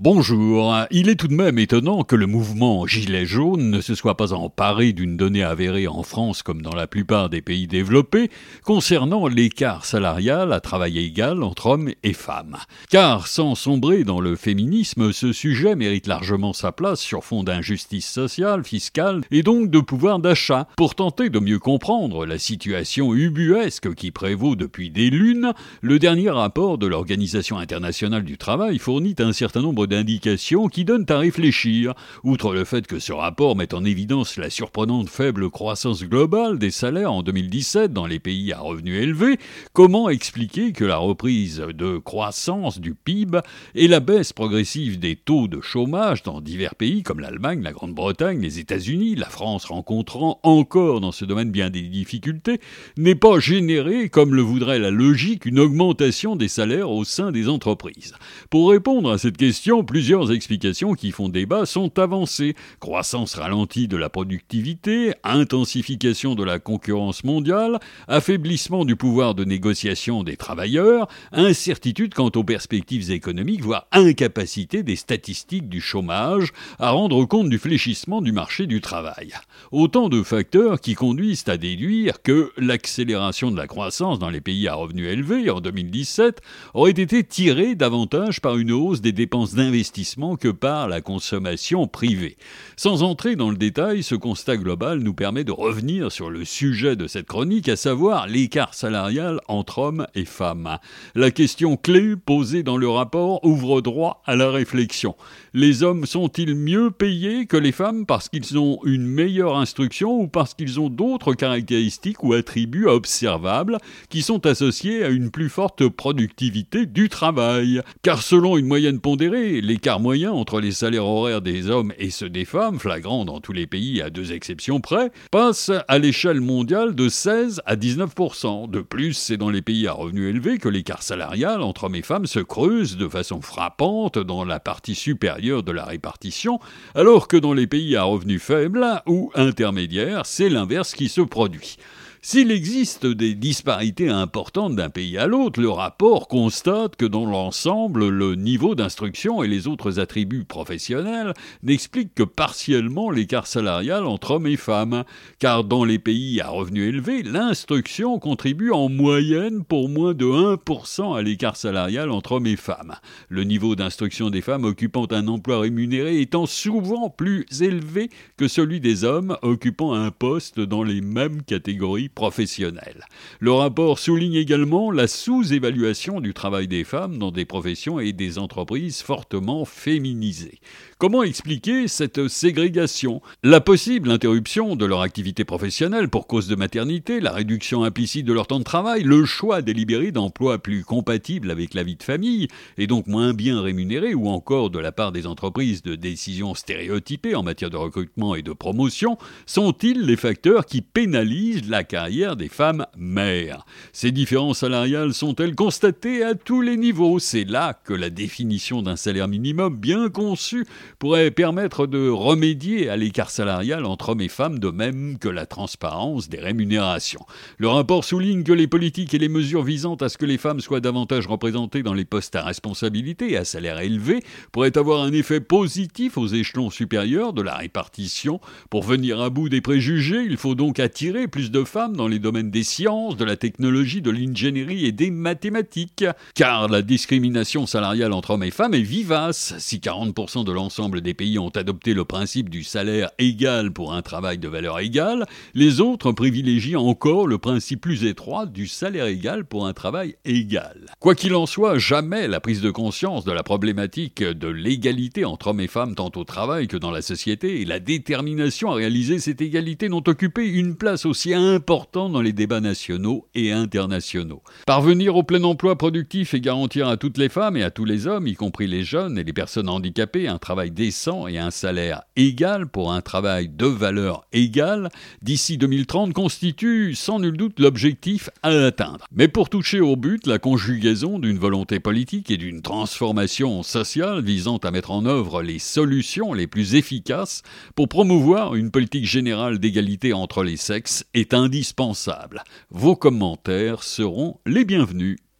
Bonjour. Il est tout de même étonnant que le mouvement Gilets jaunes ne se soit pas emparé d'une donnée avérée en France comme dans la plupart des pays développés concernant l'écart salarial à travail égal entre hommes et femmes. Car sans sombrer dans le féminisme, ce sujet mérite largement sa place sur fond d'injustice sociale, fiscale et donc de pouvoir d'achat. Pour tenter de mieux comprendre la situation ubuesque qui prévaut depuis des lunes, le dernier rapport de l'Organisation internationale du travail fournit un certain nombre d'indications qui donnent à réfléchir. Outre le fait que ce rapport met en évidence la surprenante faible croissance globale des salaires en 2017 dans les pays à revenus élevés, comment expliquer que la reprise de croissance du PIB et la baisse progressive des taux de chômage dans divers pays comme l'Allemagne, la Grande-Bretagne, les États-Unis, la France rencontrant encore dans ce domaine bien des difficultés, n'ait pas généré, comme le voudrait la logique, une augmentation des salaires au sein des entreprises? Pour répondre à cette question, plusieurs explications qui font débat sont avancées. Croissance ralentie de la productivité, intensification de la concurrence mondiale, affaiblissement du pouvoir de négociation des travailleurs, incertitude quant aux perspectives économiques, voire incapacité des statistiques du chômage à rendre compte du fléchissement du marché du travail. Autant de facteurs qui conduisent à déduire que l'accélération de la croissance dans les pays à revenus élevés en 2017 aurait été tirée davantage par une hausse des dépenses d'investissement que par la consommation privée. Sans entrer dans le détail, ce constat global nous permet de revenir sur le sujet de cette chronique, à savoir l'écart salarial entre hommes et femmes. La question clé posée dans le rapport ouvre droit à la réflexion. Les hommes sont-ils mieux payés que les femmes parce qu'ils ont une meilleure instruction ou parce qu'ils ont d'autres caractéristiques ou attributs observables qui sont associés à une plus forte productivité du travail? Car selon une moyenne pondérée, l'écart moyen entre les salaires horaires des hommes et ceux des femmes, flagrant dans tous les pays à deux exceptions près, passe à l'échelle mondiale de 16 à 19%. De plus, c'est dans les pays à revenus élevés que l'écart salarial entre hommes et femmes se creuse de façon frappante dans la partie supérieure de la répartition, alors que dans les pays à revenus faibles ou intermédiaires, c'est l'inverse qui se produit. S'il existe des disparités importantes d'un pays à l'autre, le rapport constate que dans l'ensemble, le niveau d'instruction et les autres attributs professionnels n'expliquent que partiellement l'écart salarial entre hommes et femmes, car dans les pays à revenus élevés, l'instruction contribue en moyenne pour moins de 1% à l'écart salarial entre hommes et femmes. Le niveau d'instruction des femmes occupant un emploi rémunéré étant souvent plus élevé que celui des hommes occupant un poste dans les mêmes catégories professionnelle. Le rapport souligne également la sous-évaluation du travail des femmes dans des professions et des entreprises fortement féminisées. Comment expliquer cette ségrégation? La possible interruption de leur activité professionnelle pour cause de maternité, la réduction implicite de leur temps de travail, le choix délibéré d'emplois plus compatibles avec la vie de famille et donc moins bien rémunérés, ou encore de la part des entreprises de décisions stéréotypées en matière de recrutement et de promotion, sont-ils les facteurs qui pénalisent la carrière des femmes mères? Ces différences salariales sont-elles constatées à tous les niveaux? C'est là que la définition d'un salaire minimum bien conçu pourrait permettre de remédier à l'écart salarial entre hommes et femmes, de même que la transparence des rémunérations. Le rapport souligne que les politiques et les mesures visant à ce que les femmes soient davantage représentées dans les postes à responsabilité et à salaire élevé pourraient avoir un effet positif aux échelons supérieurs de la répartition. Pour venir à bout des préjugés, il faut donc attirer plus de femmes dans les domaines des sciences, de la technologie, de l'ingénierie et des mathématiques. Car la discrimination salariale entre hommes et femmes est vivace. Si 40% de l'ensemble des pays ont adopté le principe du salaire égal pour un travail de valeur égale, les autres privilégient encore le principe plus étroit du salaire égal pour un travail égal. Quoi qu'il en soit, jamais la prise de conscience de la problématique de l'égalité entre hommes et femmes tant au travail que dans la société et la détermination à réaliser cette égalité n'ont occupé une place aussi importante dans les débats nationaux et internationaux. Parvenir au plein emploi productif et garantir à toutes les femmes et à tous les hommes, y compris les jeunes et les personnes handicapées, un travail décent et un salaire égal pour un travail de valeur égale d'ici 2030 constitue sans nul doute l'objectif à atteindre. Mais pour toucher au but, la conjugaison d'une volonté politique et d'une transformation sociale visant à mettre en œuvre les solutions les plus efficaces pour promouvoir une politique générale d'égalité entre les sexes est indispensable. Vos commentaires seront les bienvenus.